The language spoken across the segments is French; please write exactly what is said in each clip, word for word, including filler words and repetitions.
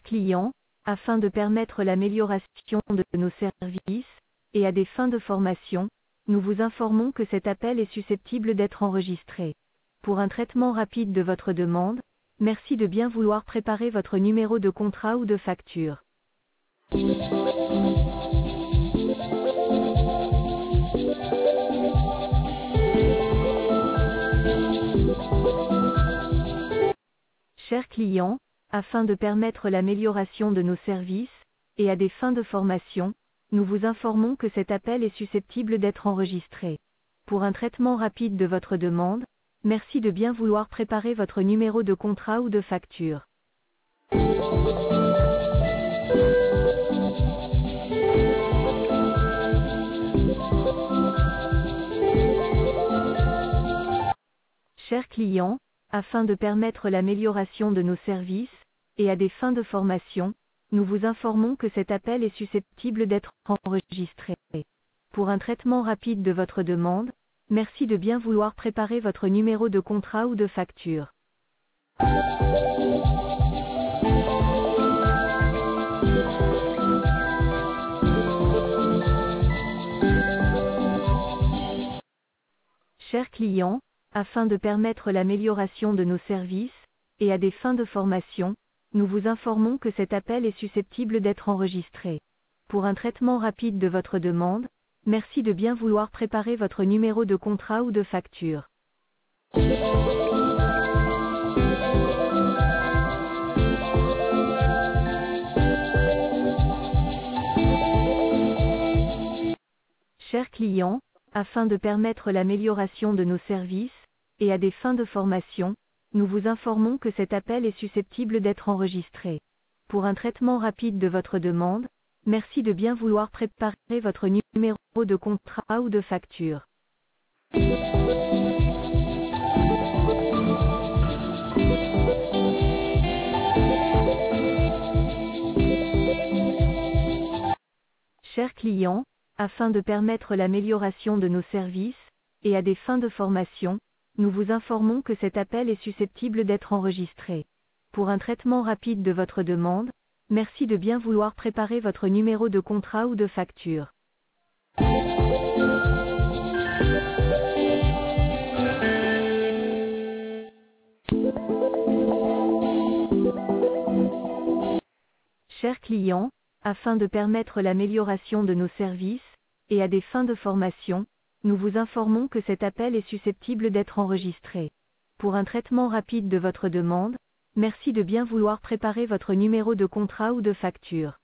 clients, afin de permettre l'amélioration de nos services, et à des fins de formation, nous vous informons que cet appel est susceptible d'être enregistré. Pour un traitement rapide de votre demande, merci de bien vouloir préparer votre numéro de contrat ou de facture. Chers clients, afin de permettre l'amélioration de nos services, et à des fins de formation, nous vous informons que cet appel est susceptible d'être enregistré. Pour un traitement rapide de votre demande, merci de bien vouloir préparer votre numéro de contrat ou de facture. Chers clients, afin de permettre l'amélioration de nos services, et à des fins de formation, nous vous informons que cet appel est susceptible d'être enregistré. Pour un traitement rapide de votre demande, merci de bien vouloir préparer votre numéro de contrat ou de facture. Chers clients, afin de permettre l'amélioration de nos services, et à des fins de formation, nous vous informons que cet appel est susceptible d'être enregistré. Pour un traitement rapide de votre demande, merci de bien vouloir préparer votre numéro de contrat ou de facture. Chers clients, afin de permettre l'amélioration de nos services, et à des fins de formation, nous vous informons que cet appel est susceptible d'être enregistré. Pour un traitement rapide de votre demande, merci de bien vouloir préparer votre numéro de contrat ou de facture. Chers clients, afin de permettre l'amélioration de nos services, et à des fins de formation, nous vous informons que cet appel est susceptible d'être enregistré. Pour un traitement rapide de votre demande, merci de bien vouloir préparer votre numéro de contrat ou de facture. Chers clients, afin de permettre l'amélioration de nos services, et à des fins de formation, nous vous informons que cet appel est susceptible d'être enregistré. Pour un traitement rapide de votre demande, merci de bien vouloir préparer votre numéro de contrat ou de facture.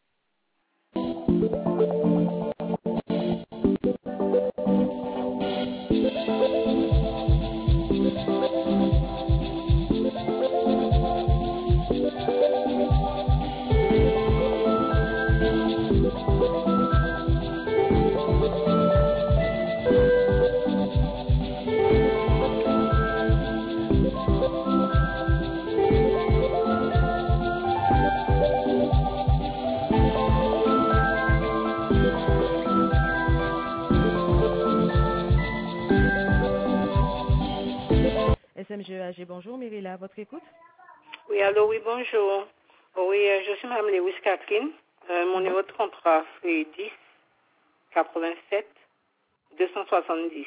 S M G E A G, bonjour, Myrilla, à votre écoute. Oui, allô, oui, bonjour. Oui, euh, je suis Mme Lewis Catherine. Euh, mon numéro de contrat, c'est dix quatre-vingt-sept deux cent soixante-dix.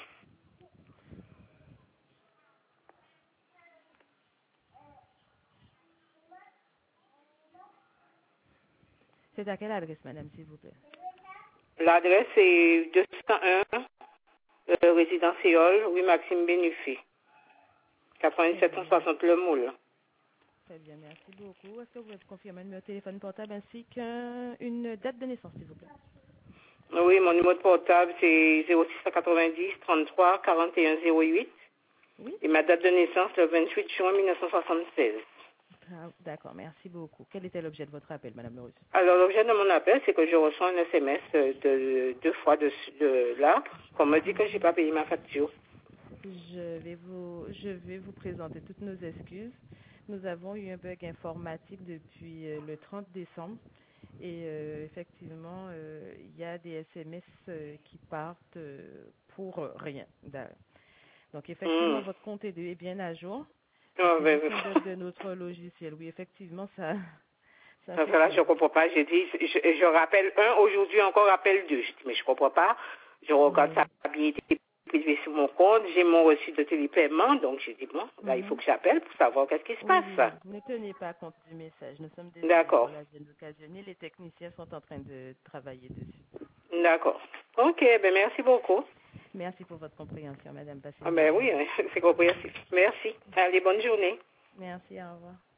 C'est à quelle adresse, madame, s'il vous plaît? L'adresse est deux cent un, euh, résidence Éole, oui, Maxime Bénufi. quatre-vingt-sept cent soixante Le Moule. Très bien, merci beaucoup. Est-ce que vous pouvez confirmer un numéro de téléphone portable ainsi qu'une date de naissance, s'il vous plaît? Oui, mon numéro de portable, c'est zéro six cent quatre-vingt-dix trente-trois quarante et un zéro huit. Oui. Et ma date de naissance, le vingt-huit juin mille neuf cent soixante-seize. Ah, d'accord, merci beaucoup. Quel était l'objet de votre appel, madame Leroux? Alors, l'objet de mon appel, c'est que je reçois un S M S de deux fois de, de là, qu'on me dit que je n'ai pas payé ma facture. Je vais vous, je vais vous présenter toutes nos excuses. Nous avons eu un bug informatique depuis euh, le trente décembre et euh, effectivement, euh, il y a des S M S euh, qui partent euh, pour rien. Donc, effectivement, Mmh. votre compte est, est bien à jour. Oh, C'est ben, juste un bug de notre logiciel. Oui, effectivement, ça, Ça Parce fait que là, peur. je comprends pas. J'ai dit, je, je rappelle un, aujourd'hui encore rappelle deux. Je dis, mais je comprends pas. Je regarde Oui. ça a bien été privé sur mon compte. J'ai mon reçu de télépaiement. Donc, j'ai dit, bon, là, il faut Mhm. que j'appelle pour savoir qu'est-ce qui se passe. Oui, ne tenez pas compte du message. Nous sommes désolés pour D'accord. la gêne occasionnée. Les techniciens sont en train de travailler dessus. D'accord. Ok, ben merci beaucoup. Merci pour votre compréhension, madame. Passez Ah une bonne ben oui, journée. hein, c'est compréhensif. Merci. Allez, bonne journée. Merci, au revoir.